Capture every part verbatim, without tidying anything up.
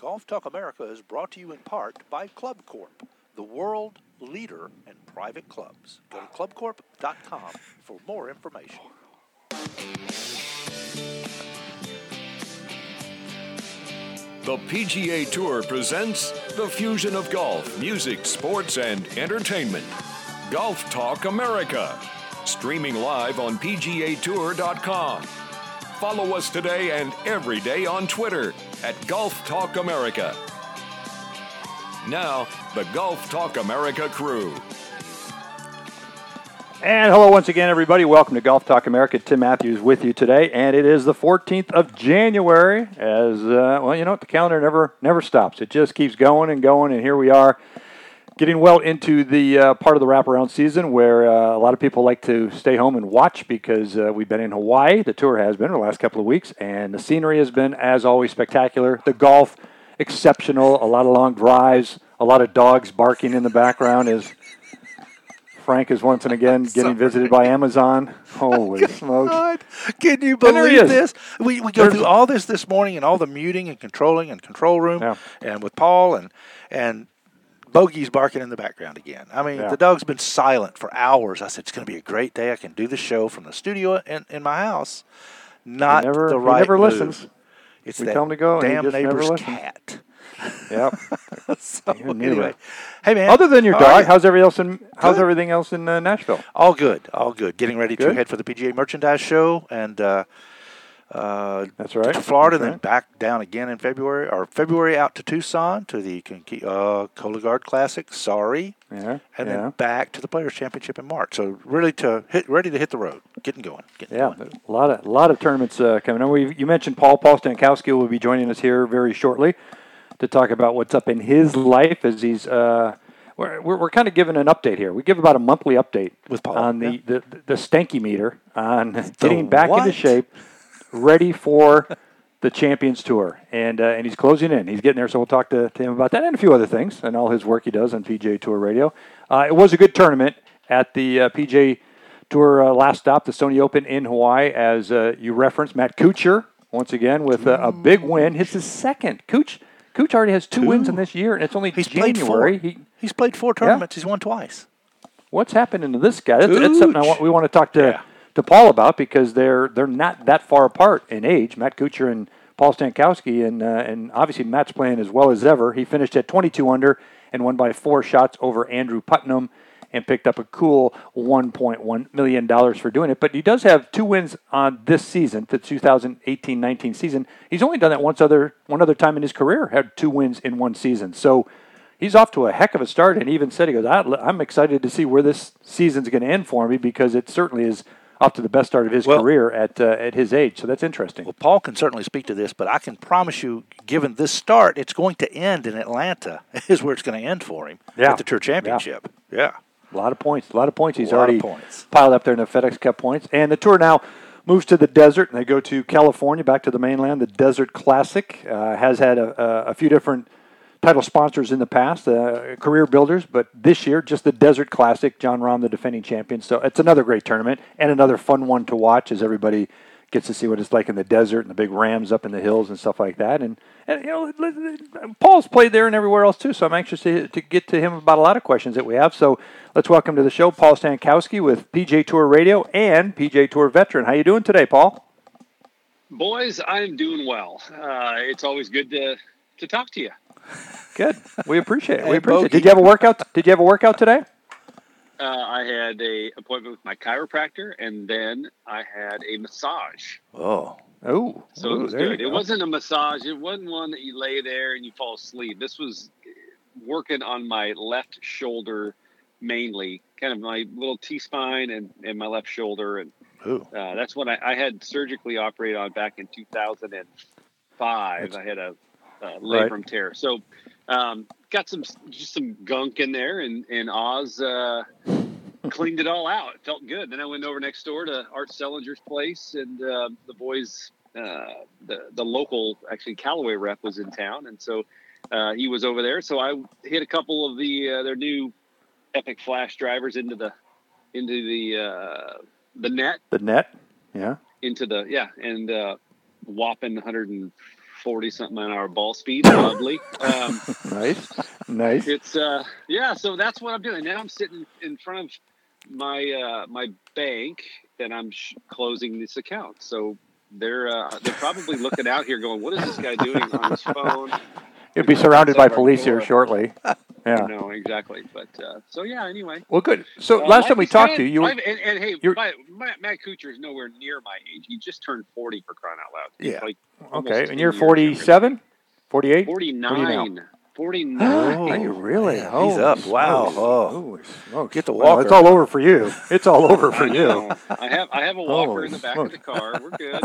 Golf Talk America is brought to you in part by Club Corp, the world leader in private clubs. Go to club corp dot com for more information. The P G A Tour presents the fusion of golf, music, sports, and entertainment. Golf Talk America. Streaming live on P G A Tour dot com. Follow us today and every day on Twitter at Golf Talk America. Now, the Golf Talk America crew. And hello once again, everybody. Welcome to Golf Talk America. Tim Matthews with you today, and it is the fourteenth of January. As uh, well, you know what? The calendar never never stops. It just keeps going and going, and here we are, getting well into the uh, part of the wraparound season where uh, a lot of people like to stay home and watch because uh, we've been in Hawaii. The tour has been for the last couple of weeks, and the scenery has been, as always, spectacular. The golf, exceptional. A lot of long drives, a lot of dogs barking in the background as Frank is once and again getting visited by Amazon. Holy smokes. God, can you believe this? We we go There's, through all this this morning and all the muting and controlling and control room yeah. and with Paul and and Bogey's barking in the background again. I mean, yeah. the dog's been silent for hours. I said, it's going to be a great day. I can do the show from the studio in, in my house. Not never, the right he never move. listens. It's we that tell him to go, damn and he just neighbor's never cat. Yep. so, anyway. Hey, man. Other than your dog, right. how's everything else in, how's good. everything else in uh, Nashville? All good. All good. Getting ready good. to head for the P G A Merchandise Show and uh, uh, That's right. to Florida, That's and then right. back down again in February, or February out to Tucson to the uh, Cologuard Classic. Sorry. Yeah. And yeah. then back to the Players Championship in March. So really to hit, ready to hit the road, getting going. Getting yeah, going. a lot of a lot of tournaments uh, coming on. We you mentioned Paul Paul Stankowski will be joining us here very shortly to talk about what's up in his life as he's. Uh, we're we're, we're kind of giving an update here. We give about a monthly update with Paul on the, yeah. the, the the Stanky meter on the getting back what? into shape, ready for the Champions Tour, and uh, and he's closing in. He's getting there, so we'll talk to, to him about that and a few other things and all his work he does on P G A Tour Radio. Uh, it was a good tournament at the uh, P G A Tour uh, last stop, the Sony Open in Hawaii, as uh, you referenced. Matt Kuchar, once again, with uh, a big win. It's his second. Kuch, Kuch already has two, two wins in this year, and it's only He's January. Played four. He, He's played four tournaments. Yeah. He's won twice. What's happening to this guy? That's, that's something I want, we want to talk to, yeah. to Paul about because they're they're not that far apart in age. Matt Kuchar and Paul Stankowski, and uh, and obviously Matt's playing as well as ever. He finished at twenty-two under and won by four shots over Andrew Putnam and picked up a cool one point one million dollars for doing it. But he does have two wins on this season, the two thousand eighteen nineteen season. He's only done that once other one other time in his career, had two wins in one season. So he's off to a heck of a start, and he even said, he goes, I'm excited to see where this season's going to end for me because it certainly is off to the best start of his well, career at uh, at his age. So that's interesting. Well, Paul can certainly speak to this, but I can promise you, given this start, it's going to end in Atlanta is where it's going to end for him yeah. at the Tour Championship. Yeah. yeah. A lot of points. A lot of points. He's a lot already of points. piled up there in the FedEx Cup points. And the Tour now moves to the desert, and they go to California, back to the mainland. The Desert Classic uh, has had a, a, a few different title sponsors in the past, uh, career builders, but this year, just the Desert Classic, John Rahm, the defending champion. So it's another great tournament and another fun one to watch as everybody gets to see what it's like in the desert and the big rams up in the hills and stuff like that. And, and you know, Paul's played there and everywhere else too, so I'm anxious to, to get to him about a lot of questions that we have. So let's welcome to the show Paul Stankowski with P G A Tour Radio and P G A Tour veteran. How you doing today, Paul? Boys, I'm doing well. Uh, it's always good to to talk to you. Good. We appreciate it. We Hey, appreciate Bogey. it. Did you have a workout? Did you have a workout today? Uh, I had a appointment with my chiropractor, and then I had a massage. Oh. Oh. So Ooh, it was there good. you It go. wasn't a massage. It wasn't one that you lay there and you fall asleep. This was working on my left shoulder mainly, kind of my little T-spine and, and my left shoulder. And Ooh. uh, that's what I, I had surgically operated on back in two thousand five. That's, I had a, a right. labrum tear. So um, got some just some gunk in there, and, and Oz uh, cleaned it all out. It felt good. Then I went over next door to Art Sellinger's place, and uh, the boys, uh, the the local, actually Callaway rep was in town, and so uh, he was over there. So I hit a couple of the uh, their new Epic Flash drivers into the into the uh, the net. The net, yeah. Into the yeah, and uh, whopping one hundred forty-something an hour ball speed. Lovely. Um, nice. Nice. It's, uh, yeah, so that's what I'm doing. Now I'm sitting in front of my uh, my bank that I'm sh- closing this account. So they're uh, they're probably looking out here going, what is this guy doing on his phone? You'll be surrounded by police here shortly. Yeah. No, exactly. But uh, so yeah. Anyway. Well, good. So uh, last time we talked to you, you were, and, and hey, my, my, Matt Kuchar is nowhere near my age. He just turned forty for crying out loud. He's yeah. Like okay, and you're forty-seven, forty-eight, forty-nine. forty-nine. Oh, are you really? Man, oh, he's up. Wow. Oh, oh. Get the walker. Well, it's all over for you. It's all over for you. I have I have a walker oh, in the back smoke. of the car. We're good.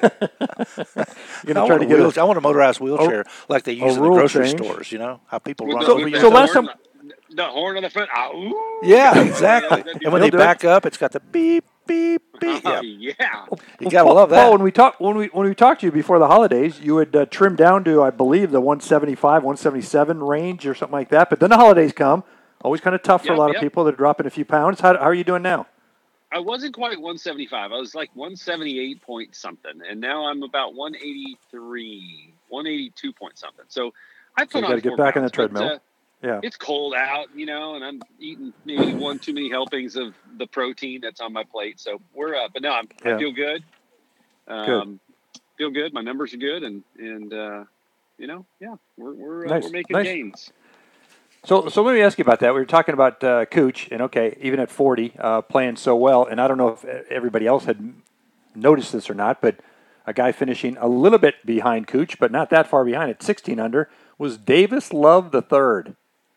you know, I, want to wheel, a, I want a motorized wheelchair oh, like they use in the grocery change. stores, you know? How people with run the, over you. So last time... The horn on the front. Ah, ooh. Yeah, exactly. And when they back up, it's got the beep, beep, beep. Yeah. yeah. Well, you got to Paul, love that. Paul, when we talked when we when we talked to you before the holidays, you had uh, trimmed down to, I believe, the one seventy-five, one seventy-seven range or something like that. But then the holidays come. Always kind of tough for yep, a lot yep. of people that are dropping a few pounds. How, how are you doing now? I wasn't quite one seventy-five. I was like one seventy-eight point something. And now I'm about one eighty-three, one eighty-two point something. So I put so you on got to get back pounds, on the treadmill. But, uh, yeah. It's cold out, you know, and I'm eating maybe one too many helpings of the protein that's on my plate. So we're up. Uh, but no, I'm, yeah. I feel good. Um, good. Feel good. My numbers are good. And, and uh, you know, yeah, we're we're, nice. uh, we're making nice. gains. So, so let me ask you about that. We were talking about uh, Cooch, and okay, even at forty, uh, playing so well, and I don't know if everybody else had noticed this or not, but a guy finishing a little bit behind Cooch, but not that far behind at sixteen under, was Davis Love the third.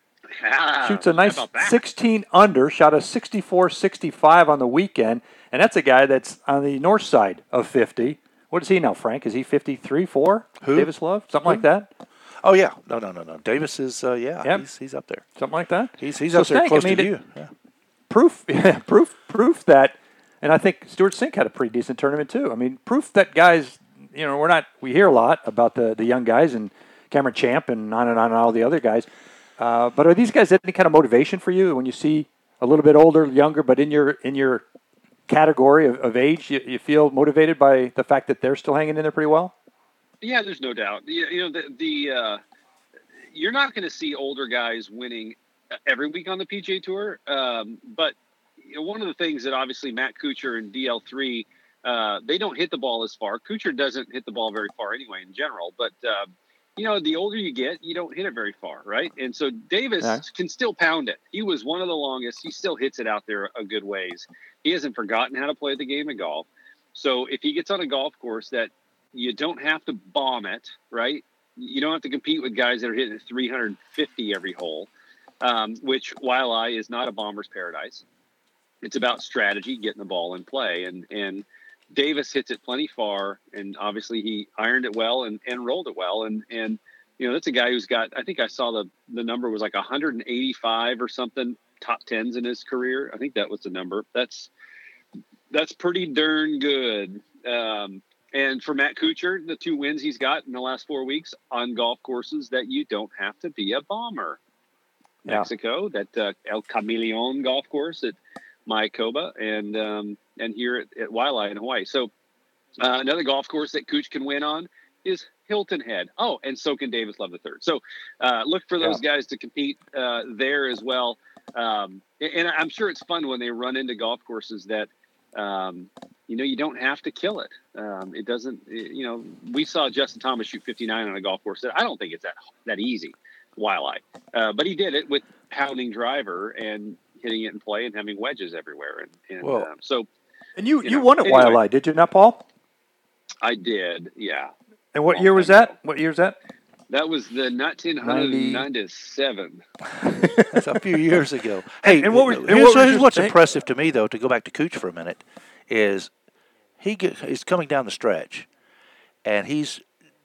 Yeah, shoots a nice sixteen under, shot a sixty-four sixty-five on the weekend, and that's a guy that's on the north side of fifty. What is he now, Frank? Is he fifty-three, four? Who? Davis Love? Something Who? like that? Oh, yeah. No, no, no, no. Davis is, uh, yeah, yep. he's, he's up there. Something like that? He's he's so up there Stank, close I mean, to you. Yeah. Proof, yeah, proof, proof that, and I think Stuart Sink had a pretty decent tournament too. I mean, proof that guys, you know, we're not, we hear a lot about the, the young guys and Cameron Champ and on and on and all the other guys. Uh, but are these guys any kind of motivation for you when you see a little bit older, younger, but in your in your category of, of age, you, you feel motivated by the fact that they're still hanging in there pretty well? Yeah, there's no doubt. You, you know, the, the uh, you're not going to see older guys winning every week on the P G A Tour. Um, but you know, one of the things that obviously Matt Kuchar and D L three, uh, they don't hit the ball as far. Kuchar doesn't hit the ball very far anyway in general, but uh, you know, the older you get, you don't hit it very far, right? And so Davis yeah. can still pound it. He was one of the longest. He still hits it out there a good ways. He hasn't forgotten how to play the game of golf. So if he gets on a golf course that you don't have to bomb it, right? You don't have to compete with guys that are hitting three hundred fifty every hole, um, which, while I is not a bomber's paradise, it's about strategy, getting the ball in play. And, and Davis hits it plenty far, and obviously he ironed it well and, and rolled it well. And, and, you know, that's a guy who's got, I think I saw the, the number was like one hundred eighty-five or something, top tens in his career. I think that was the number. That's, that's pretty darn good. Um, and for Matt Kuchar, the two wins he's got in the last four weeks on golf courses that you don't have to be a bomber. Yeah. Mexico, that uh, El Camaleon golf course at Mayakoba, and um, and here at, at Waialae in Hawaii. So uh, another golf course that Cooch can win on is Hilton Head. Oh, and so can Davis Love the third. So uh, look for those yeah. guys to compete uh, there as well. Um, and I'm sure it's fun when they run into golf courses that, um, you know, you don't have to kill it. Um, it doesn't, it, you know, we saw Justin Thomas shoot fifty-nine on a golf course that I don't think it's that that easy, Waialae. Uh, but he did it with pounding driver and hitting it in play and having wedges everywhere. And, and well, um, so. And you, you, you know, won at anyway, Waialae, did you not, Paul? I did, yeah. And what year was that? What year was that? That was the nineteen ninety-seven. That's a few years ago. Hey, and what were, and here's, what here's what's think? impressive to me, though, to go back to Cooch for a minute, is he get, he's coming down the stretch, and he's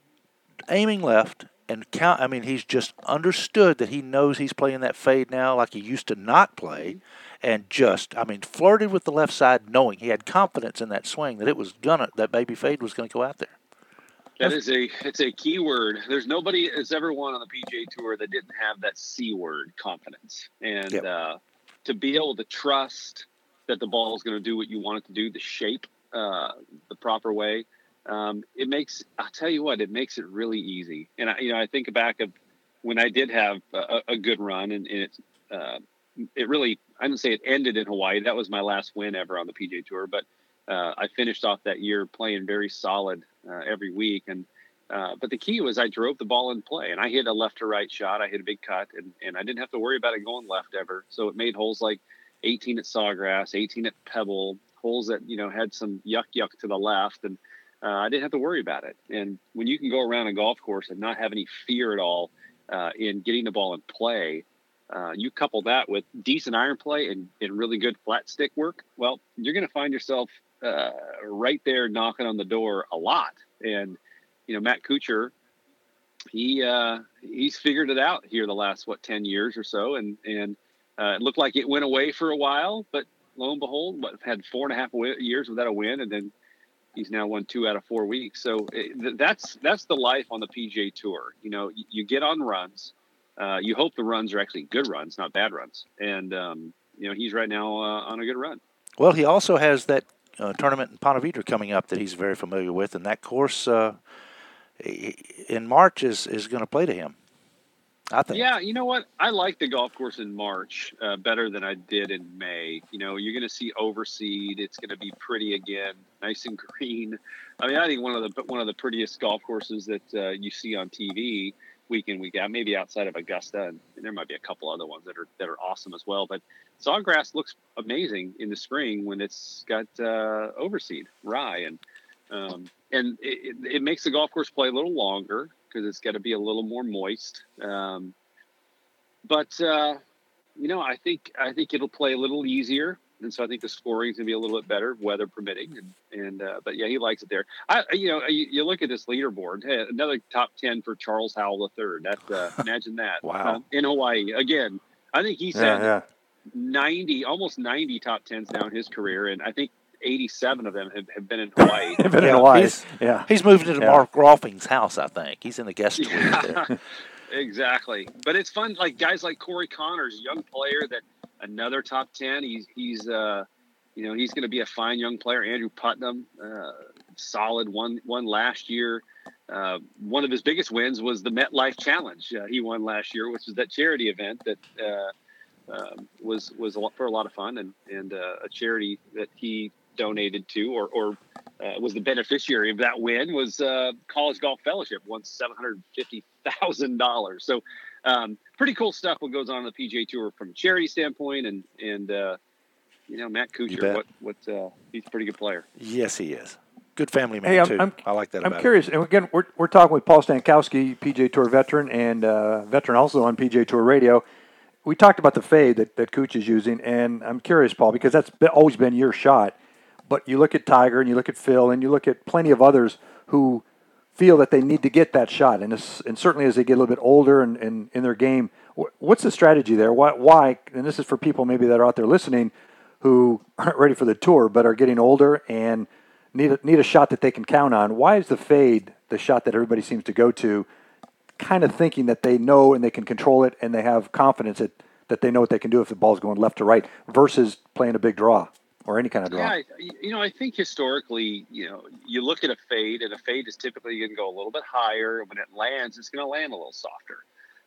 aiming left and count. I mean, he's just understood that he knows he's playing that fade now like he used to not play, and just, I mean, flirted with the left side, knowing he had confidence in that swing that it was gonna, that baby fade was going to go out there. That is a, it's a key word. There's nobody that's ever won on the P G A Tour that didn't have that C word, confidence. And yep. uh, to be able to trust that the ball is going to do what you want it to do, the shape, uh, the proper way, um, it makes, I'll tell you what, it makes it really easy. And I, you know, I think back of when I did have a, a good run, and, and it, uh, it really, I didn't say it ended in Hawaii. That was my last win ever on the P G A Tour, but uh, I finished off that year playing very solid uh, every week. And uh, but the key was I drove the ball in play, and I hit a left to right shot. I hit a big cut, and, and I didn't have to worry about it going left ever. So it made holes like eighteen at Sawgrass, eighteen at Pebble, holes that, you know, had some yuck yuck to the left, and uh, I didn't have to worry about it. And when you can go around a golf course and not have any fear at all uh, in getting the ball in play, Uh, you couple that with decent iron play and, and really good flat stick work, well, you're going to find yourself uh, right there knocking on the door a lot. And, you know, Matt Kuchar, he uh, he's figured it out here the last, what, ten years or so. And, and uh, it looked like it went away for a while, but lo and behold, what, had four and a half years without a win. And then he's now won two out of four weeks. So it, that's that's the life on the P G A Tour. You know, you, you get on runs. Uh, you hope the runs are actually good runs, not bad runs. And, um, you know, he's right now uh, on a good run. Well, he also has that uh, tournament in Ponte Vedra coming up that he's very familiar with, and that course uh, in March is, is going to play to him, I think. Yeah, you know what? I like the golf course in March uh, better than I did in May. You know, you're going to see overseed. It's going to be pretty again, nice and green. I mean, I think one of the one of the prettiest golf courses that uh, you see on T V week in, week out, maybe outside of Augusta, and, and there might be a couple other ones that are that are awesome as well. But Sawgrass looks amazing in the spring when it's got uh, overseed rye, and um, and it, it makes the golf course play a little longer because it's got to be a little more moist. Um, but uh, you know, I think I think it'll play a little easier. And so I think the scoring is going to be a little bit better, weather permitting. And, and uh, but yeah, he likes it there. I, you know, you, you look at this leaderboard. Hey, another top ten for Charles Howell the third. That uh, imagine that. Wow. Uh, in Hawaii again. I think he's yeah, had yeah. ninety, almost ninety top tens now in his career, and I think eighty-seven of them have, have been in Hawaii. have been yeah, in Hawaii. He's, yeah, he's moved into yeah. Mark Rolfing's house. I think he's in the guest suite yeah, there. Exactly. But it's fun. Like guys like Corey Connors, young player that. Another top ten. He's he's uh, you know he's going to be a fine young player. Andrew Putnam, uh, solid one one last year. Uh, one of his biggest wins was the MetLife Challenge. Uh, he won last year, which is that charity event that uh, uh, was was a lot, for a lot of fun and and uh, a charity that he donated to or or uh, was the beneficiary of that win was uh, College Golf Fellowship. Won seven hundred fifty thousand dollars. So. Um, pretty cool stuff what goes on on the P G A Tour from a charity standpoint, and and uh, you know Matt Kuchar, what what uh, he's a pretty good player. Yes, he is. Good family man hey, I'm, too. I'm, I like that. I'm about curious, it. and again, we're we're talking with Paul Stankowski, P G A Tour veteran and uh, veteran also on P G A Tour Radio. We talked about the fade that that Kuch is using, and I'm curious, Paul, because that's been, always been your shot. But you look at Tiger, and you look at Phil, and you look at plenty of others who feel that they need to get that shot, and and certainly as they get a little bit older and, and in their game. What's the strategy there? Why, why? And this is for people maybe that are out there listening who aren't ready for the tour but are getting older and need a, need a shot that they can count on. Why is the fade the shot that everybody seems to go to, kind of thinking that they know and they can control it and they have confidence that, that they know what they can do if the ball's going left to right versus playing a big draw or any kind of draw? Yeah, you know, I think historically, you know, you look at a fade, and a fade is typically going to go a little bit higher. When it lands, it's going to land a little softer.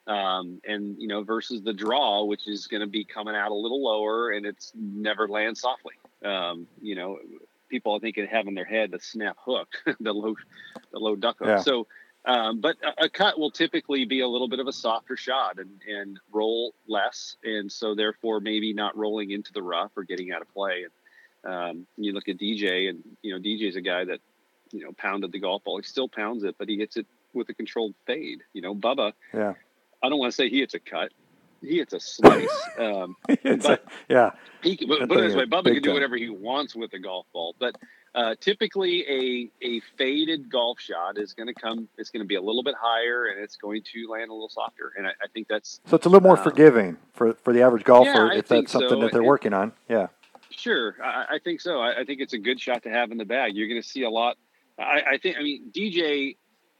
Um, and, you know, versus the draw, which is going to be coming out a little lower and it's never land softly. Um, you know, people I think have in their head the snap hook, the low, the low duck hook. Yeah. So, um, but a, a cut will typically be a little bit of a softer shot and, and roll less. And so therefore maybe not rolling into the rough or getting out of play. And, um, you look at D J and, you know, D J's a guy that, you know, pounded the golf ball. He still pounds it, but he hits it with a controlled fade. You know, Bubba, yeah. I don't want to say he hits a cut. He hits a slice. Um, it's but a, yeah. He can, but, but this way, Bubba can do whatever he wants with the golf ball. But uh, typically, a a faded golf shot is going to come. It's going to be a little bit higher, and it's going to land a little softer. And I, I think that's so. It's a little more um, forgiving for for the average golfer yeah, if that's something so. that they're it, working on. Yeah. Sure, I, I think so. I, I think it's a good shot to have in the bag. You're going to see a lot. I, I think. I mean, D J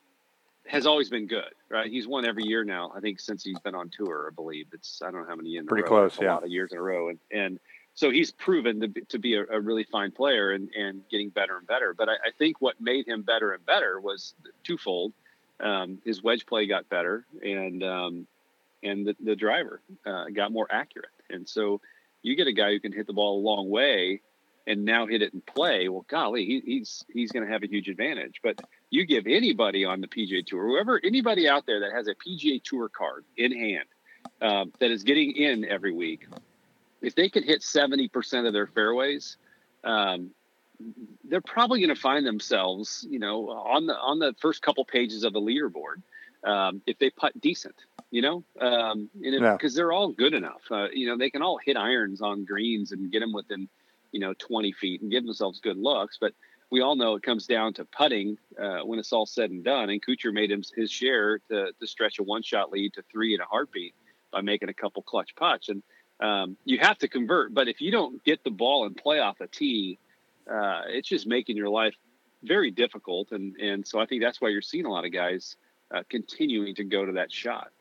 has always been good, right? He's won every year now. I think since he's been on tour, I believe it's I don't know how many in pretty a row. close, it's a yeah, lot of years in a row, and and so he's proven to be, to be a, a really fine player and, and getting better and better. But I, I think what made him better and better was twofold. Um, his wedge play got better, and um, and the, the driver uh, got more accurate. And so you get a guy who can hit the ball a long way and now hit it in play. Well, golly, he, he's he's going to have a huge advantage. But you give anybody on the P G A Tour, whoever, anybody out there that has a P G A Tour card in hand um, that is getting in every week, if they could hit seventy percent of their fairways, um, they're probably going to find themselves, you know, on the on the first couple pages of the leaderboard um, if they putt decent, you know, um, and because yeah. they're all good enough. Uh, you know, they can all hit irons on greens and get them within, you know, twenty feet and give themselves good looks. But we all know it comes down to putting uh, when it's all said and done. And Kuchar made him his share to, to stretch a one-shot lead to three in a heartbeat by making a couple clutch putts. And um, you have to convert. But if you don't get the ball and play off a tee, uh, it's just making your life very difficult. And, and so I think that's why you're seeing a lot of guys uh, continuing to go to that shot.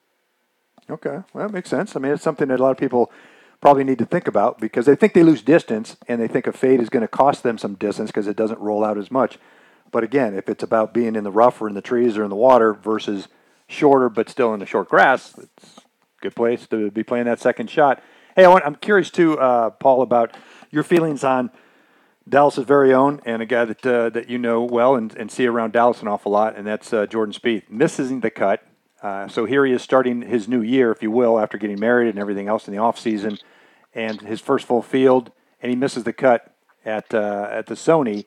Okay, well, that makes sense. I mean, it's something that a lot of people probably need to think about because they think they lose distance and they think a fade is going to cost them some distance because it doesn't roll out as much. But again, if it's about being in the rough or in the trees or in the water versus shorter but still in the short grass, it's a good place to be playing that second shot. Hey, I want, I'm curious too, uh, Paul, about your feelings on Dallas's very own and a guy that uh, that you know well and, and see around Dallas an awful lot, and that's uh, Jordan Spieth. Misses the cut. Uh, so here he is starting his new year, if you will, after getting married and everything else in the off season, and his first full field, and he misses the cut at uh, at the Sony.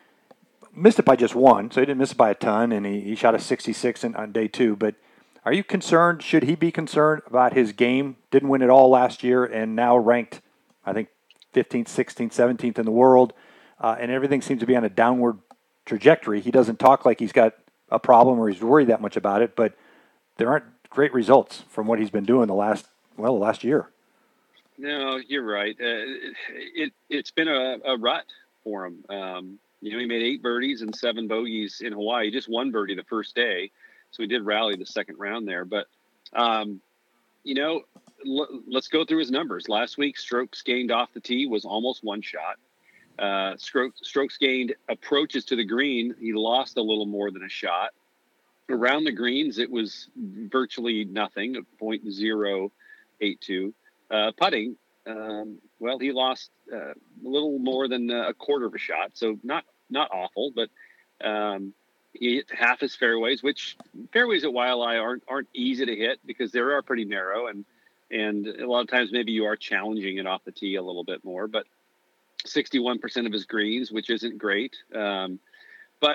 Missed it by just one, so he didn't miss it by a ton, and he, he shot a sixty-six in, on day two. But are you concerned? Should he be concerned about his game? Didn't win it all last year, and now ranked, I think, fifteenth, sixteenth, seventeenth in the world, uh, and everything seems to be on a downward trajectory. He doesn't talk like he's got a problem or he's worried that much about it, but there aren't great results from what he's been doing the last, well, the last year. No, you're right. Uh, it, it, it's been a, a rut for him. Um, you know, he made eight birdies and seven bogeys in Hawaii. He just one birdie the first day. So he did rally the second round there. But, um, you know, l- let's go through his numbers. Last week, strokes gained off the tee was almost one shot. Uh, stroke, strokes gained approaches to the green. He lost a little more than a shot. Around the greens, it was virtually nothing, point zero eight two. Uh, putting, um, well, he lost uh, a little more than a quarter of a shot, so not not awful, but um, he hit half his fairways, which fairways at Waialae aren't aren't easy to hit because they are pretty narrow, and and a lot of times maybe you are challenging it off the tee a little bit more. But sixty-one percent of his greens, which isn't great, um, but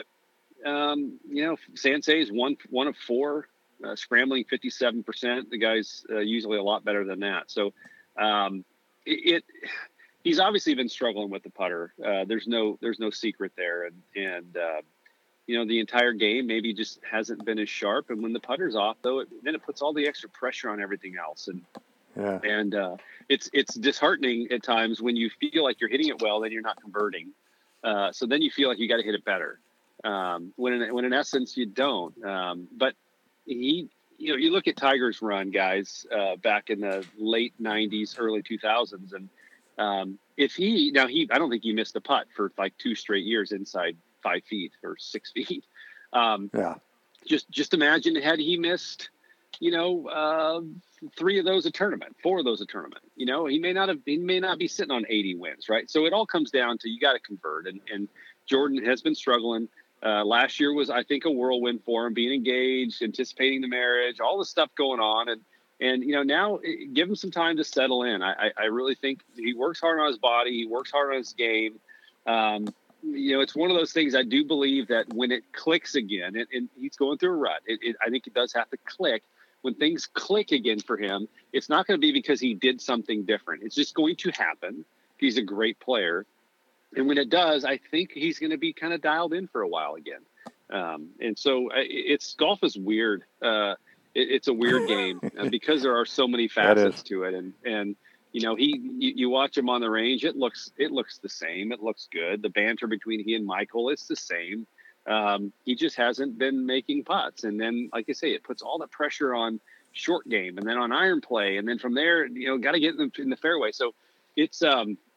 Um, you know, Sansei is one one of four, uh, scrambling fifty-seven percent. The guy's uh, usually a lot better than that. So um, it, it he's obviously been struggling with the putter. Uh, there's no there's no secret there, and and uh, you know the entire game maybe just hasn't been as sharp. And when the putter's off, though, it, then it puts all the extra pressure on everything else. And yeah. and uh, it's it's disheartening at times when you feel like you're hitting it well, then you're not converting. Uh, so then you feel like you got to hit it better. Um, when in, when in essence you don't, um, but he, you know, you look at Tiger's run, guys, uh, back in the late nineties, early two thousands. And, um, if he, now he, I don't think he missed a putt for like two straight years inside five feet or six feet. Um, yeah. just, just imagine had he missed, you know, uh, three of those a tournament, four of those a tournament, you know, he may not have, he may not be sitting on eighty wins. Right. So it all comes down to, you got to convert, and, and Jordan has been struggling. Uh, last year was, I think, a whirlwind for him, being engaged, anticipating the marriage, all the stuff going on. And, and you know, now give him some time to settle in. I, I, I really think he works hard on his body. He works hard on his game. Um, you know, it's one of those things I do believe that when it clicks again, and, and he's going through a rut, it, it, I think it does have to click. When things click again for him, it's not going to be because he did something different. It's just going to happen. He's a great player. And when it does, I think he's going to be kind of dialed in for a while again. Um, and so it's golf is weird. Uh, it, it's a weird game because there are so many facets to it. And, and, you know, he, you, you watch him on the range. It looks, it looks the same. It looks good. The banter between he and Michael, it's the same. Um, he just hasn't been making putts. And then, like I say, it puts all the pressure on short game and then on iron play. And then from there, you know, got to get them in the fairway. So it's, um,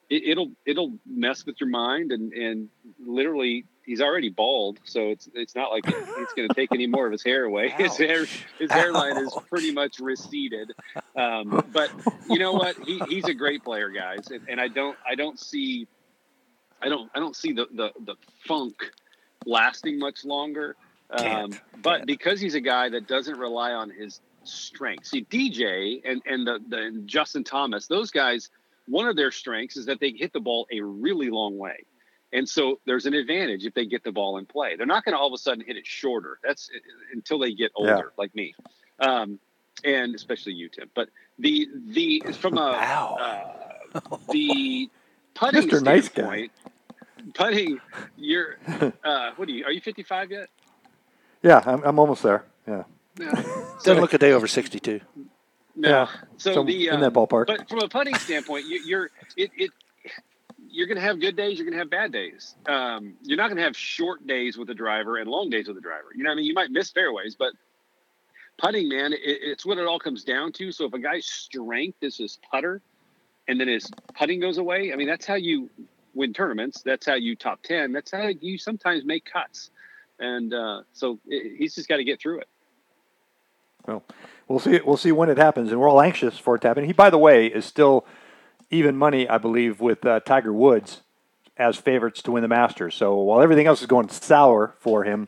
it, it'll it'll mess with your mind, and, and literally he's already bald, so it's it's not like it, it's going to take any more of his hair away. His hair his hairline is pretty much receded. Um, but you know what? He he's a great player, guys, and, and I don't I don't see I don't I don't see the the, the funk lasting much longer. Um, but can't. Because he's a guy that doesn't rely on his strength. See, D J and and the, the and Justin Thomas, those guys, one of their strengths is that they hit the ball a really long way. And so there's an advantage if they get the ball in play. They're not going to all of a sudden hit it shorter. That's until they get older, yeah. like me, um, and especially you, Tim. But the the from a wow. uh, the putting Mister standpoint, nice putting. You're uh, what are you? Are you fifty-five yet? Yeah, I'm I'm almost there. Yeah. yeah. So, doesn't look a day over sixty-two. No. Yeah. So, so the um, in that ballpark. But from a putting standpoint, you, you're it it. You're going to have good days. You're going to have bad days. Um, you're not going to have short days with the driver and long days with the driver. You know what I mean? You might miss fairways, but putting, man, it, it's what it all comes down to. So if a guy's strength is his putter and then his putting goes away, I mean, that's how you win tournaments. That's how you top ten. That's how you sometimes make cuts. And uh, so it, he's just got to get through it. Well, we'll see. We'll see when it happens, and we're all anxious for it to happen. He, by the way, is still even money, I believe, with uh, Tiger Woods as favorites to win the Masters. So while everything else is going sour for him,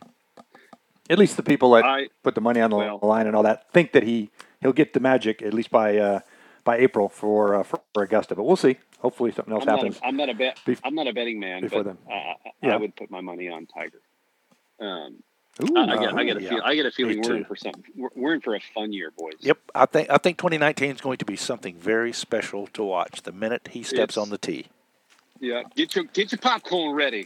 at least the people that I, put the money on the well, line and all that think that he he'll get the magic at least by uh, by April for, uh, for for Augusta. But we'll see. Hopefully something else I'm happens. Not a, I'm not a bet. Bef- I'm not a betting man. Before but, then, uh, yeah. I would put my money on Tiger. Um, Ooh, I, I get, I get a yeah. feel. I get a feeling we're in for something. We're, we're in for a fun year, boys. Yep, I think I think twenty nineteen is going to be something very special to watch. The minute he steps it's, on the tee. Yeah, get your get your popcorn ready.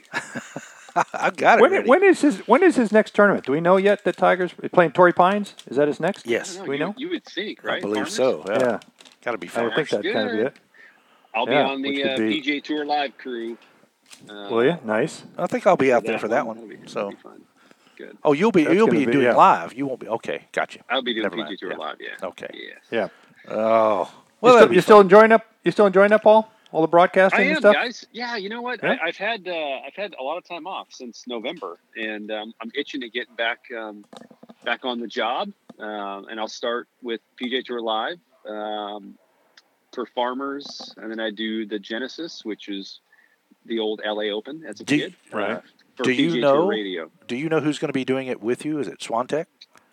I got it. When, ready. when is his When is his next tournament? Do we know yet that Tiger's playing Torrey Pines? Is that his next? Yes. know, Do we you, know? You would think, right? I believe Farmers? so. Yeah. yeah. Got to be I would think Farmers. that kind of be it. I'll yeah, be on the uh, P G A Tour Live crew. Uh, Will you? Nice. I think I'll be out that there for that one. one. That'll be, so. that'll be fun. Good. Oh, you'll be That's you'll be, be doing yeah. live. You won't be okay. Gotcha. I'll be doing Never P G A mind. Tour yeah. Live. Yeah. Okay. Yes. Yeah. Oh. Well, you still, you still enjoying that? You still enjoying that, Paul? All the broadcasting I am, and stuff? guys. Yeah, you know what? Yeah? I, I've had uh, I've had a lot of time off since November, and um, I'm itching to get back um, back on the job. Um, and I'll start with P G A Tour Live um, for Farmers, and then I do the Genesis, which is the old L A Open as a do, kid. Right. Uh, for do P G A you Tour know? Radio. Do you know who's going to be doing it with you? Is it Swantek?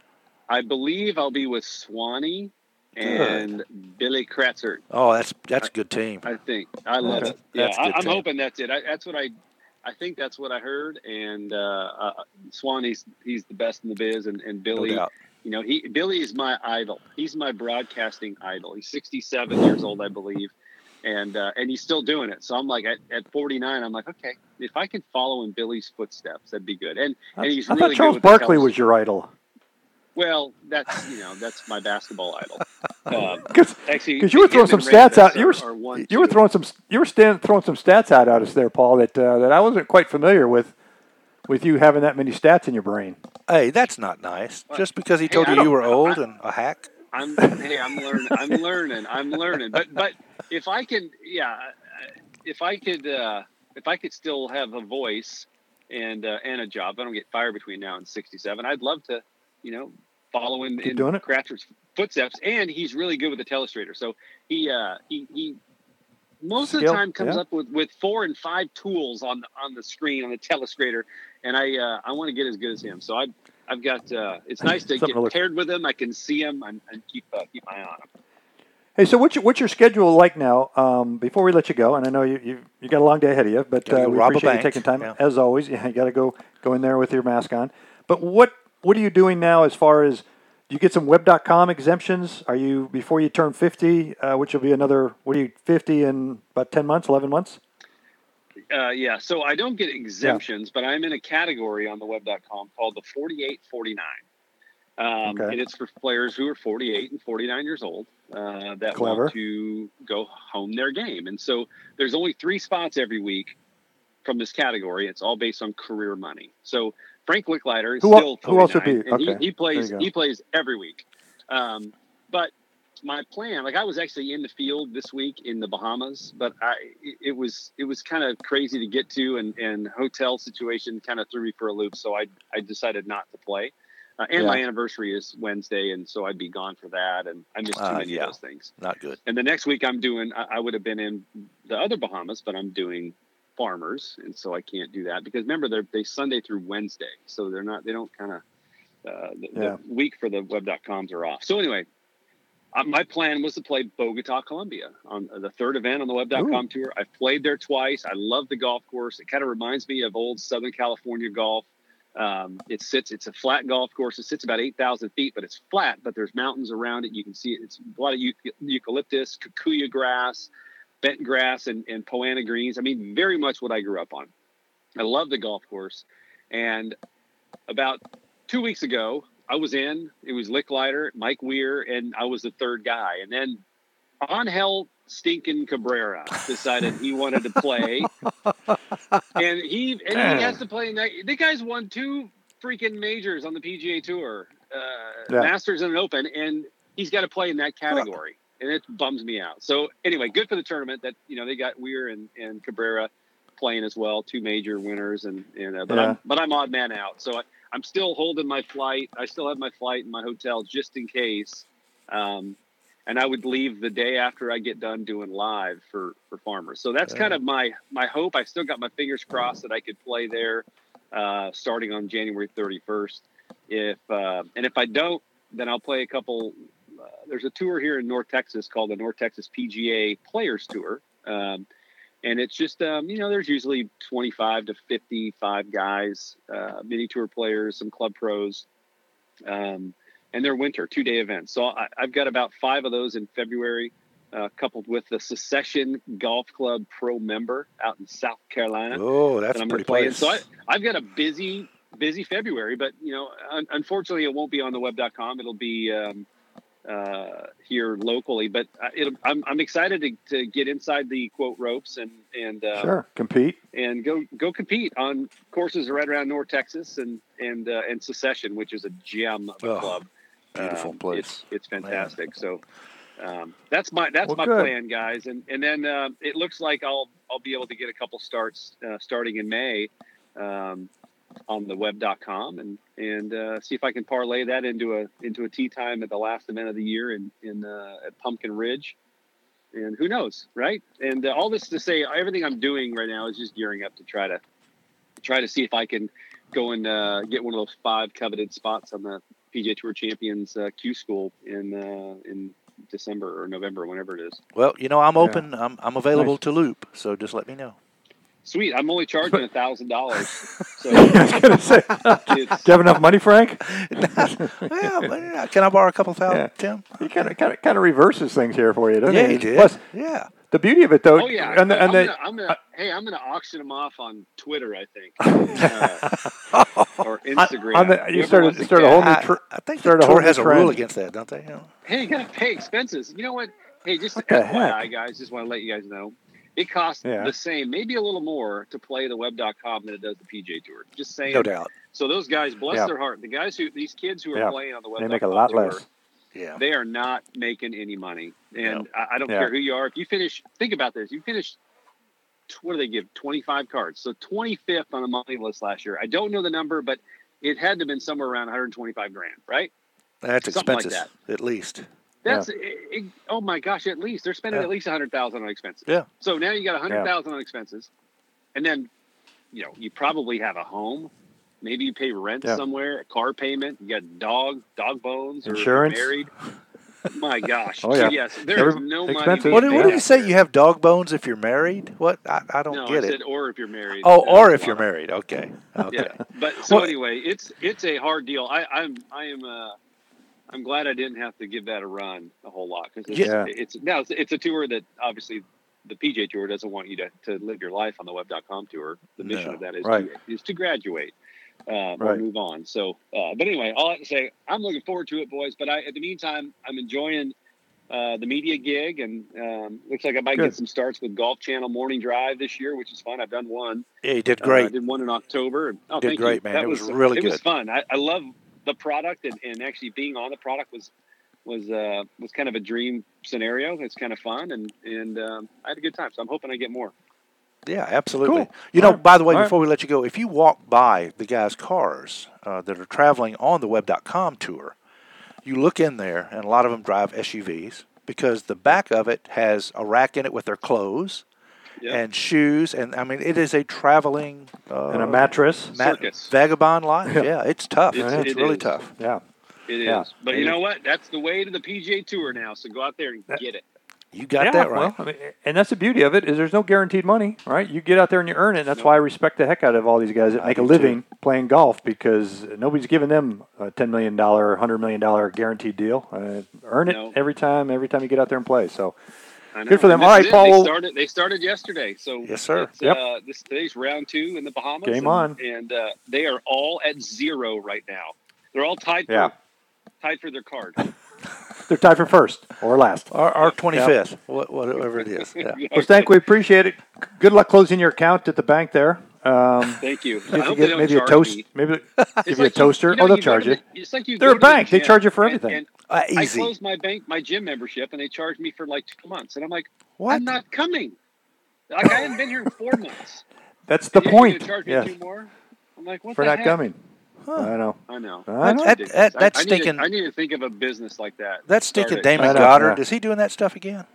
I believe I'll be with Swanee and Good. Billy Kratzer. Oh, that's that's a good team. I think I love that's, it. Yeah, that's I, I'm team. hoping that's it. I, that's what I, I think that's what I heard. And uh, uh, Swanee's he's the best in the biz, and, and Billy, no doubt. you know, he Billy is my idol. He's my broadcasting idol. He's sixty-seven years old, I believe, and uh, and he's still doing it. So I'm like at, at forty-nine, I'm like, okay, if I can follow in Billy's footsteps, that'd be good. And and he's I really thought Charles good with Barkley was your idol. Well, that's you know that's my basketball idol. Because um, because you were throwing some stats out. You were are, are one, you were throwing some you were stand, throwing some stats out at us there, Paul. That uh, that I wasn't quite familiar with. With you having that many stats in your brain. Hey, that's not nice. Just because he told hey, you you were old I, and a hack. I'm hey, I'm learning. I'm learning. I'm learning. But but if I can, yeah, if I could, uh, if I could still have a voice and uh, and a job, I don't get fired between now and sixty-seven. I'd love to, you know, follow in, in Kratcher's footsteps. And he's really good with the telestrator. So he uh, he he. Most Skill, of the time comes yeah. up with, with four and five tools on the, on the screen on the telestrator, and I uh, I want to get as good as him. So I I've got uh, it's nice to get paired with him. I can see him and, and keep uh, keep my eye on him. Hey, so what's your, what's your schedule like now? Um, before we let you go, and I know you you, you got a long day ahead of you, but uh, we appreciate you taking time yeah. as always. Yeah, you got to go go in there with your mask on. But what what are you doing now as far as do you get some web dot com exemptions? Are you, before you turn fifty, uh, which will be another, what are you, fifty in about ten months, eleven months? Uh, yeah, so I don't get exemptions, yeah. but I'm in a category on the web dot com called the forty-eight forty-nine. Um, okay. And it's for players who are forty-eight and forty-nine years old uh, that Clever. want to go home their game. And so there's only three spots every week from this category. It's all based on career money. So Frank Licklider is who, still who else would be? and okay. he, he plays he plays every week. Um, but my plan. Like I was actually in the field this week in the Bahamas, but I it, it was it was kind of crazy to get to, and, and hotel situation kind of threw me for a loop. So I I decided not to play. Uh, and yeah. my anniversary is Wednesday, and so I'd be gone for that, and I missed too uh, many yeah. of those things. Not good. And the next week I'm doing. I, I would have been in the other Bahamas, but I'm doing Farmers, and so I can't do that because remember they're they Sunday through Wednesday, so they're not. They don't kind of. Uh, the, yeah. the week for the web dot coms are off. So anyway, uh, my plan was to play Bogota, Colombia on uh, the third event on the web dot com tour. I've played there twice. I love the golf course. It kind of reminds me of old Southern California golf. Um, it sits, it's a flat golf course. It sits about eight thousand feet, but it's flat, but there's mountains around it. You can see it. It's a lot of eucalyptus, kikuyu grass, bent grass, and, and poana greens. I mean, very much what I grew up on. I love the golf course. And about two weeks ago, I was in, it was Licklider, Mike Weir, and I was the third guy. And then Angel Stinkin' Cabrera decided he wanted to play. and he and he has to play. The guy's won two freaking majors on the P G A Tour, uh, yeah. Masters and an Open, and he's got to play in that category. And it bums me out. So anyway, good for the tournament that, you know, they got Weir and, and Cabrera playing as well, two major winners. And, and uh, but, yeah. I'm, but I'm odd man out. So I, I'm still holding my flight. I still have my flight in my hotel just in case. Um, and I would leave the day after I get done doing live for, for Farmers. So that's yeah. kind of my, my hope. I still got my fingers crossed that I could play there uh, starting on January thirty-first. If uh, and if I don't, then I'll play a couple. Uh, there's a tour here in North Texas called the North Texas P G A Players Tour. Um, And it's just, um, you know, there's usually twenty-five to fifty-five guys, uh, mini tour players, some club pros, um, and they're winter two-day events. So I, I've got about five of those in February, uh, coupled with the Secession Golf Club Pro member out in South Carolina. Oh, that's that a pretty place. So I, I've got a busy, busy February, but, you know, un- unfortunately it won't be on the web dot com. It'll be um, uh, here locally, but it'll, I'm, I'm excited to, to get inside the quote ropes and, and, uh, sure. compete and go, go compete on courses right around North Texas and, and, uh, and Secession, which is a gem of a oh, club. Beautiful um, place. It's, it's fantastic. Man. So, um, that's my, that's well, my good. plan, guys. And, and then, uh, it looks like I'll, I'll be able to get a couple starts, uh, starting in May, um, on the web dot com and, and, uh, see if I can parlay that into a, into a tee time at the last event of the year in, in, uh, at Pumpkin Ridge. And who knows, right? And uh, all this to say, everything I'm doing right now is just gearing up to try to, try to see if I can go and, uh, get one of those five coveted spots on the P G A Tour Champions, uh, Q School in, uh, in December or November, whenever it is. Well, you know, I'm open. Yeah. I'm, I'm available nice. to loop. So just let me know. Sweet. I'm only charging a thousand dollars. So I was gonna say, do you have enough money, Frank? Well, but, can I borrow a couple thousand, yeah. Tim? He kind of, kind of, kind of reverses things here for you, doesn't yeah, he? he did. Plus, yeah. The beauty of it, though. Oh yeah. And the, and I'm the, gonna, I'm gonna, uh, hey, I'm gonna auction them off on Twitter, I think, uh, or Instagram. On the, you started, started a whole new. Tr- I, I think the tour has a rule against that, don't they? You know? Hey, you gotta pay expenses. You know what? Hey, just what F Y I, guys. Just want to let you guys know. It costs yeah. the same, maybe a little more, to play the web dot com than it does the P G A Tour. Just saying. No doubt. So those guys, bless yeah. their heart, the guys who, these kids who are yeah. playing on the web they dot make com a lot tour, less. Yeah. They are not making any money, and no. I, I don't yeah. care who you are. If you finish, think about this: you finish. What do they give? twenty-five cards. So twenty-fifth on the money list last year. I don't know the number, but it had to have been somewhere around one hundred twenty-five grand, right? That's Something expenses, like that. at least. That's yeah. it, it, oh my gosh! At least they're spending yeah. at least a hundred thousand on expenses. Yeah. So now you got a hundred thousand yeah. on expenses, and then, you know, you probably have a home. Maybe you pay rent yeah. somewhere, a car payment. You got dog, dog bones, or insurance. Married. My gosh! Oh yeah. Yes, there is no expensive. money. What, what yeah. did you say? You have dog bones if you're married? What? I, I don't no, get I it. said or if you're married. Oh, uh, or if you're married. Okay. Okay. Yeah. But so well, anyway, it's it's a hard deal. I, I'm I am uh, I'm glad I didn't have to give that a run a whole lot because it's, yeah. it's now it's, it's a tour that obviously the P G A Tour doesn't want you to, to live your life on the web dot com tour. The mission no. of that is right. to, is to graduate uh, or right. move on. So, uh, but anyway, all I can say, I'm looking forward to it, boys. But I, at the meantime, I'm enjoying uh, the media gig, and um, looks like I might Good. get some starts with Golf Channel Morning Drive this year, which is fun. I've done one. Yeah, you did great. Uh, I did one in October. Oh, did thank great, you. man. That it was, was really it good. It was fun. I, I love the product, and, and actually being on the product was was uh, was kind of a dream scenario. It's kind of fun, and and um, I had a good time. So I'm hoping I get more. Yeah, absolutely. Cool. You know, right. by the way, All before right. we let you go, if you walk by the guys' cars uh, that are traveling on the web dot com tour, you look in there, and a lot of them drive S U Vs because the back of it has a rack in it with their clothes Yep. and shoes. And, I mean, it is a traveling uh, and a mattress. ma- circus. Vagabond life. Yeah, it's tough. It's- It's, it really is. tough. Yeah. It is. Yeah. But It you is. know what? That's the way to the P G A Tour now. So go out there and get it. You got yeah, that right. Well, I mean, and that's the beauty of it is there's no guaranteed money, right? You get out there and you earn it. And that's No. why I respect the heck out of all these guys that I make a do living playing golf because nobody's giving them a ten million dollars, one hundred million dollars guaranteed deal. Uh, earn it No. every time, every time you get out there and play. So I know. good for them. And All this right, is it. Paul. They we'll- started, they started yesterday. So Yes, sir. It's, Yep. uh, this today's round two in the Bahamas. Game and, on. And uh, they are all at zero right now. They're all tied for Yeah. tied for their card. They're tied for first or last. Our, our twenty-fifth, what, whatever it is. Yeah. Well, Stank, we appreciate it. Good luck closing your account at the bank there. Um, Thank you. I you hope get they don't maybe a charge toast, me. maybe It's give you a like toaster. You know, oh, they'll you go charge to you. the- It's like you They're go a to the bank. They gym, charge you for and- everything. and Uh, I easy. closed my bank, my gym membership, and they charged me for like two months. And I'm like, What? I'm not coming. Like I haven't been here in four months. That's the And you're point. gonna charge me Yeah, two more? I'm like, what for the not heck? coming. I know. I know. I know. That- Ridiculous. that- that's I, I need to- stinking- I need to think of a business like that. That's Start stinking it. Damon I know, Goddard. yeah. Is he doing that stuff again?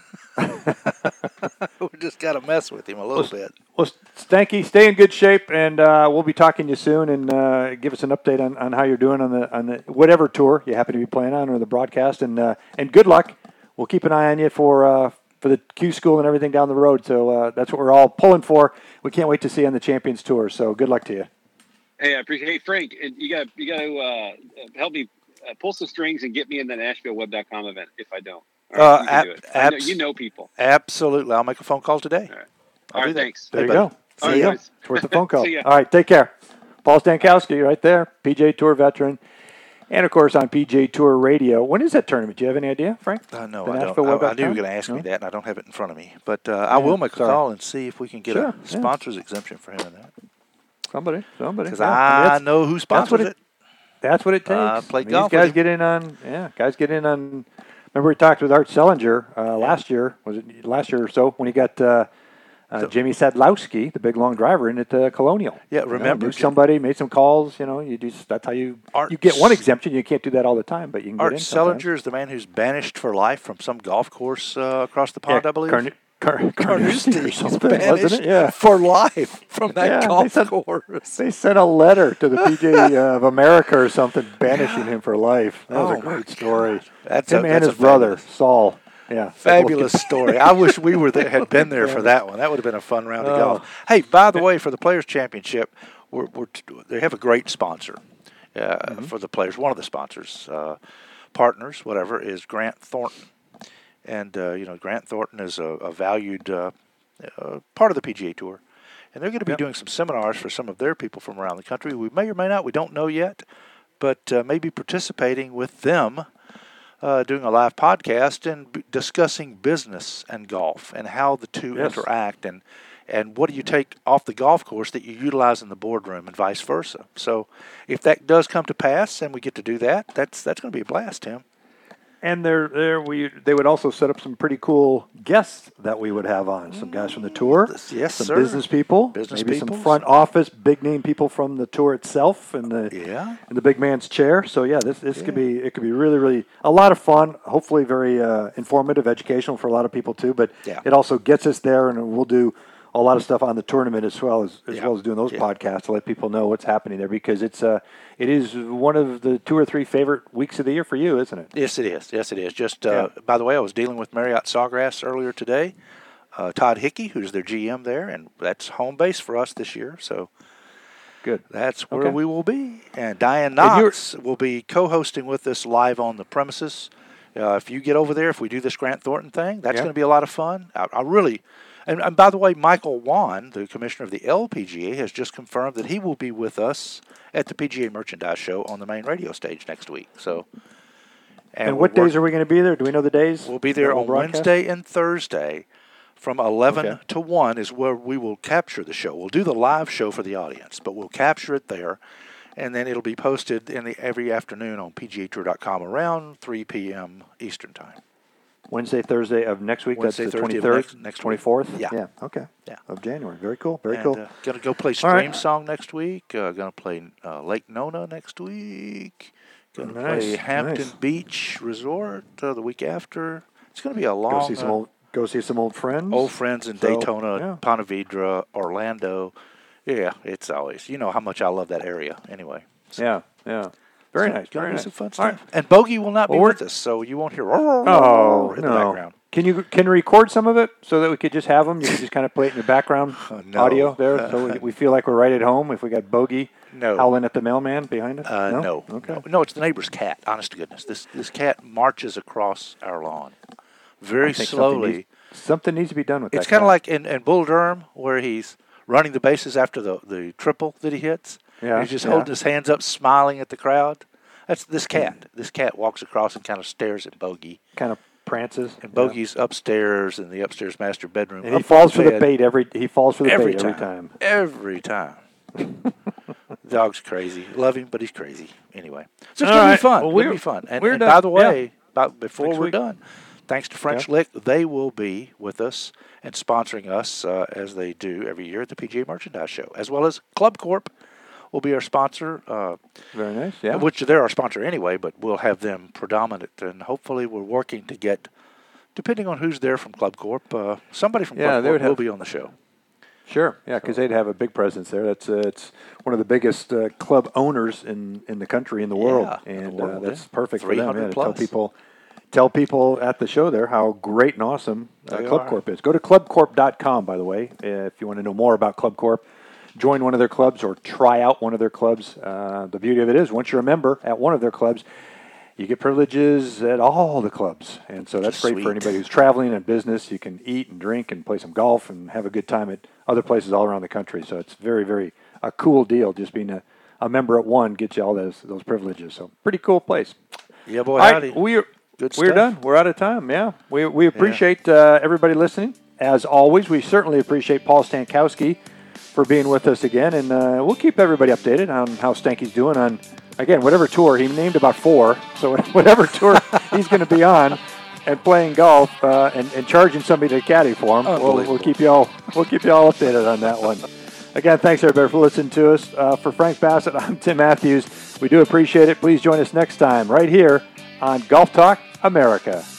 we just got to mess with him a little bit. Well, Stanky, stay in good shape, and uh, we'll be talking to you soon. And uh, give us an update on, on how you're doing on the on the whatever tour you happen to be playing on or the broadcast. And uh, and good luck. We'll keep an eye on you for uh, for the Q School and everything down the road. So uh, that's what we're all pulling for. We can't wait to see you on the Champions Tour. So good luck to you. Hey, I appreciate. Hey, Frank, you got you got to uh, help me uh, pull some strings and get me in the Nashville web dot com event. If I don't, all Uh, right, you can ab- do it. I know, abs- you know people. Absolutely. I'll make a phone call today. All right. I'll All do right, that. thanks. There Hey, you buddy. go. See There you ya. go. It's worth the phone call. See ya. All right, take care. Paul Stankowski right there, P G A Tour veteran. And, of course, on P G A Tour Radio. When is that tournament? Do you have any idea, Frank? Uh, no, The I Nashville don't. I, I web dot knew you were com? going to ask me No? that, and I don't have it in front of me. But uh, I will make a sorry. call and see if we can get Sure, a yeah. sponsor's exemption for him in that. Somebody, somebody. Because Yeah, I, mean, that's- know who sponsors what it. it- That's what it takes. Uh, played I mean, golf These with guys him. get in on, yeah, guys get in on. Remember we talked with Art Sellinger uh, last year. Was it last year or so when he got uh, uh, Jimmy Sadlowski, the big long driver, in at uh, Colonial? Yeah, You know, remember. knew somebody, made some calls. You know, you do. That's how you Art you get one exemption. You can't do that all the time, but you can Art get in. sometimes. Sellinger is the man who's banished for life from some golf course uh, across the pond, Yeah, I believe. Carn- Car- Carnoustie Carnoustie or is something, banished wasn't it? Yeah. for life from that Yeah, they golf said- course. They sent a letter to the P G A of America or something, banishing him for life. That was Oh, a my great story. That's Him a, and that's his a brother, fabulous, Saul. Yeah. fabulous story. I wish we were there, had been there for that one. That would have been a fun round of Oh. golf. Hey, by the way, for the Players Championship, we're, we're, they have a great sponsor uh, Mm-hmm. for the players. One of the sponsors, uh, partners, whatever, is Grant Thornton. And, uh, you know, Grant Thornton is a, a valued uh, uh, part of the P G A Tour. And they're going to be Yep. doing some seminars for some of their people from around the country. We may or may not, we don't know yet, but uh, maybe participating with them, uh, doing a live podcast and b- discussing business and golf and how the two Yes. interact and, and what do you take off the golf course that you utilize in the boardroom and vice versa. So if that does come to pass and we get to do that, that's that's going to be a blast, Tim. And there, there we they would also set up some pretty cool guests that we would have on. Some guys from the tour, Yes, some sir. business people, Business maybe people. some front office, big name people from the tour itself, and the Yeah. in the big man's chair. So yeah, this this could be it could be really really a lot of fun. Hopefully very uh, informative, educational for a lot of people too. But Yeah. it also gets us there, and we'll do a lot of stuff on the tournament as well as as Yeah. well as doing those Yeah. podcasts to let people know what's happening there because it's uh it is one of the two or three favorite weeks of the year for you, isn't it? Yes, it is. Yes, it is. Just uh, Yeah. by the way, I was dealing with Marriott Sawgrass earlier today. Uh, Todd Hickey, who's their G M there, and that's home base for us this year. So Good. that's where Okay. we will be. And Diane And you're- Knox will be co-hosting with us live on the premises. Uh, if you get over there, if we do this Grant Thornton thing, that's Yeah. going to be a lot of fun. I, I really, and, and by the way, Michael Wan, the commissioner of the L P G A, has just confirmed that he will be with us at the P G A Merchandise Show on the main radio stage next week. So, And, what days are we going to be there? Do we know the days? We'll be there that we'll on broadcast? Wednesday and Thursday from eleven Okay. to one is where we will capture the show. We'll do the live show for the audience, but we'll capture it there. and then it'll be posted in the every afternoon on P G A Tour dot com around three p.m. Eastern Time. Wednesday, Thursday of next week. Wednesday, that's the twenty-third, next, next twenty-fourth. Yeah. Yeah. Okay. Yeah. Of January. Very cool. Very and, cool. Uh, gonna go play Stream right. Song next week. Uh, gonna play uh, Lake Nona next week. Gonna nice. play Hampton nice. Beach Resort uh, the week after. It's gonna be a long. Go see some uh, old. Go see some old friends. Old friends in so, Daytona, yeah. Ponte Vedra, Orlando. Yeah, it's always, you know how much I love that area anyway. So, yeah, yeah. Very so nice. Gonna very be nice. some fun stuff. Right. And Bogey will not well, be we're, with us, so you won't hear oh, in no. the background. Can you can you record some of it so that we could just have them? You can just kind of play it in the background uh, no. audio there, uh, so we, we feel like we're right at home. If we got Bogey no. howling at the mailman behind us. Uh, no? no. Okay. No, no, it's the neighbor's cat. Honest to goodness, this this cat marches across our lawn very slowly. Something needs, something needs to be done with it's that. It's kind of cat. like in, in Bull Durham where he's running the bases after the, the triple that he hits. Yeah, he's just yeah. holding his hands up, smiling at the crowd. That's this cat. This cat walks across and kind of stares at Bogey. Kind of prances. And Bogey's yeah. upstairs in the upstairs master bedroom. And he falls for the bait every. He falls for the every bait time. every time. Every time. Dog's crazy. Love him, but he's crazy. Anyway, so it's All gonna right. be fun. Well, it's we're, gonna be fun. And, we're and done. by the way, yeah. about before Next we're week. done, thanks to French yeah. Lick, they will be with us and sponsoring us uh, as they do every year at the P G A Merchandise Show, as well as Club Corp will be our sponsor. Uh, Very nice, yeah. Which they're our sponsor anyway, but we'll have them predominant, and hopefully we're working to get, depending on who's there from Club Corp, uh, somebody from yeah, Club they Corp would have, will be on the show. Sure, yeah, because so. they'd have a big presence there. That's uh, it's one of the biggest uh, club owners in, in the country, in the world, yeah, and the world, uh, that's yeah. perfect for them. Yeah, to plus. tell people, tell people at the show there how great and awesome uh, Club are. Corp is. Go to club corp dot com, by the way, uh, if you want to know more about Club Corp. Join one of their clubs or try out one of their clubs. Uh, the beauty of it is, once you're a member at one of their clubs, you get privileges at all the clubs. And so that's great Sweet. for anybody who's traveling in business. You can eat and drink and play some golf and have a good time at other places all around the country. So it's very, very a cool deal. Just being a, a member at one gets you all those those privileges. So pretty cool place. Yeah, boy, all howdy. right, we're, Good we're stuff. done. We're out of time, yeah. We, we appreciate yeah. uh, everybody listening. As always, we certainly appreciate Paul Stankowski for being with us again, and uh, we'll keep everybody updated on how Stanky's doing on, again, whatever tour. He named about four, so whatever tour he's going to be on and playing golf uh, and, and charging somebody to caddy for him. We'll, we'll keep you all we'll keep you all updated on that one. Again, thanks everybody for listening to us. Uh, for Frank Bassett, I'm Tim Matthews. We do appreciate it. Please join us next time right here on Golf Talk America.